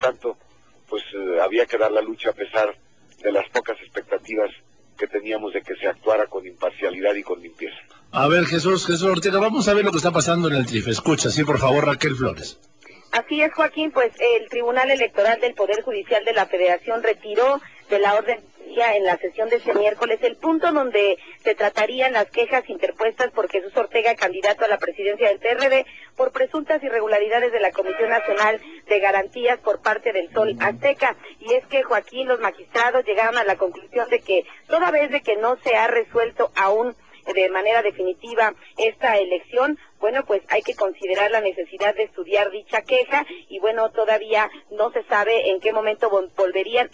tanto, pues había que dar la lucha a pesar de las pocas expectativas que teníamos de que se actuara con imparcialidad y con limpieza. A ver, Jesús Ortega, vamos a ver lo que está pasando en el TRIF. Escucha, sí, por favor, Raquel Flores. Así es, Joaquín, pues el Tribunal Electoral del Poder Judicial de la Federación retiró de la orden en la sesión de este miércoles el punto donde se tratarían las quejas interpuestas por Jesús Ortega, candidato a la presidencia del PRD, por presuntas irregularidades de la Comisión Nacional de Garantías por parte del Sol Azteca. Y es que, Joaquín, los magistrados llegaron a la conclusión de que toda vez de que no se ha resuelto aún de manera definitiva esta elección, bueno, pues hay que considerar la necesidad de estudiar dicha queja y bueno, todavía no se sabe en qué momento volverían